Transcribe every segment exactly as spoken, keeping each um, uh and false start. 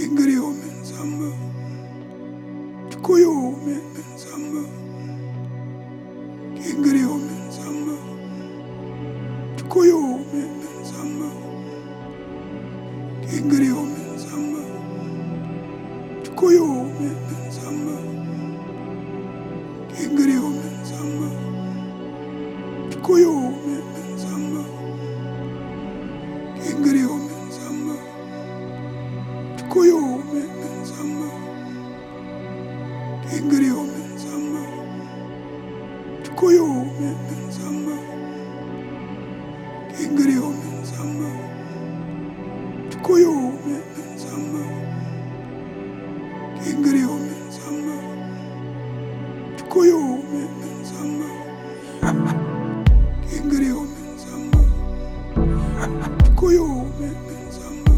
Ingrio men samba, Koyo men samba, Ingrio men samba, Koyo men samba, Ingrio men samba, Koyo men samba, Ingrio men samba, Koyo men samba, Ingrio men samba, Koyo men samba, Ingrio men samba, Koyo men samba, Ingrio men samba, Koyo men samba, Ingrio men samba, Koyo men samba, Ingrio men samba, Koyo men samba.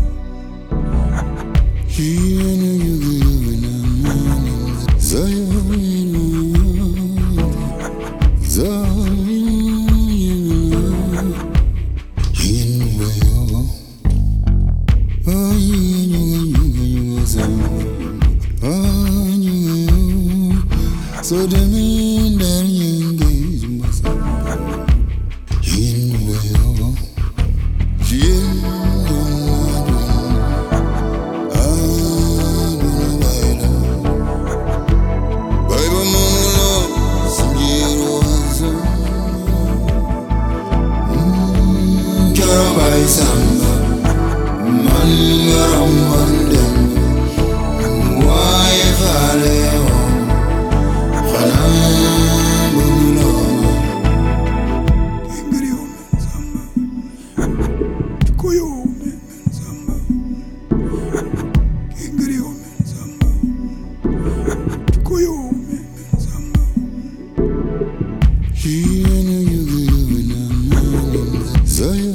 So the mean that you engage myself in way over Jim. Samba, man, you're Monday. Why, Valeo, Fanabulo, Ingrio men samba, Koyo men samba, Ingrio men samba, Koyo men samba. He knew you given a man, Zion.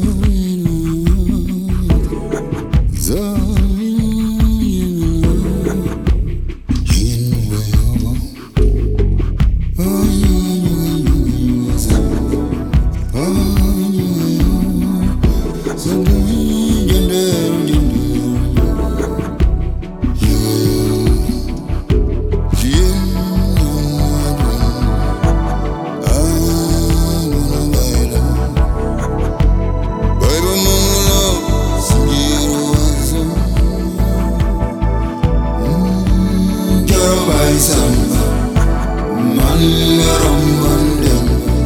Samba, man, you're Monday.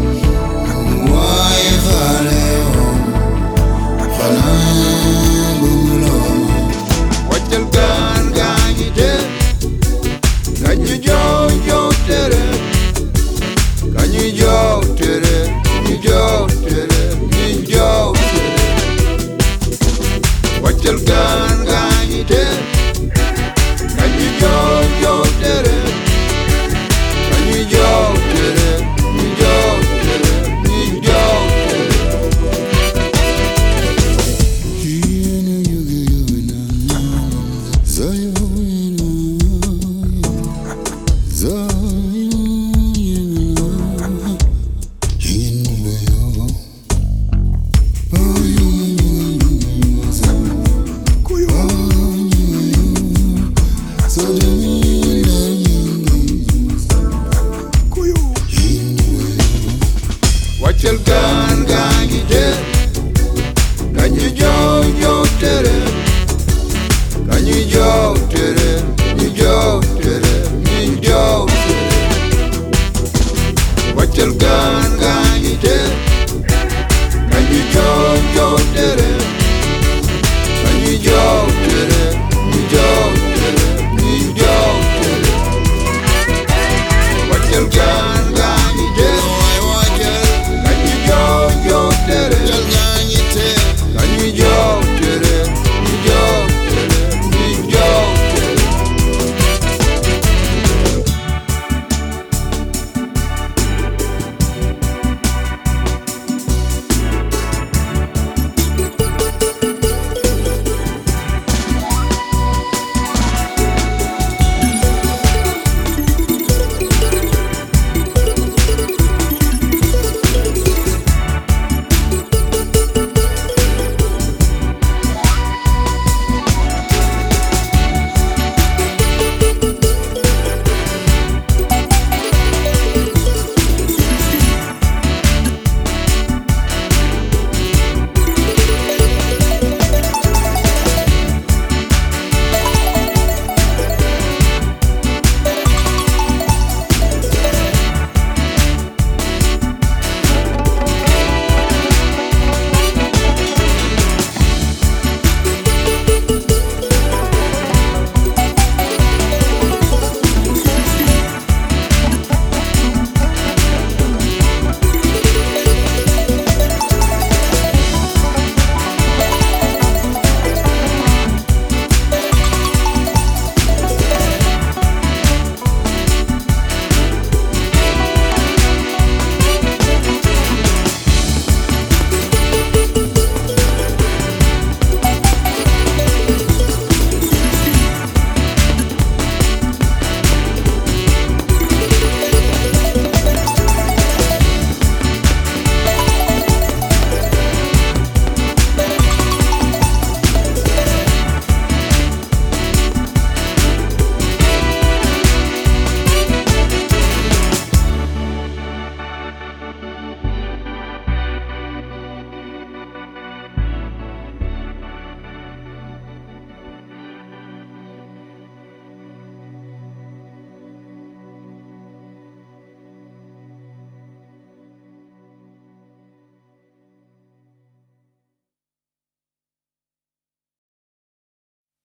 Why, Valeo, Fanabulo. What you got, got you dead? Can you go, go, did it? Can you go, did it? You go, did it? You go, did it? What you got, got you dead? Can you go, go, did it? What you got?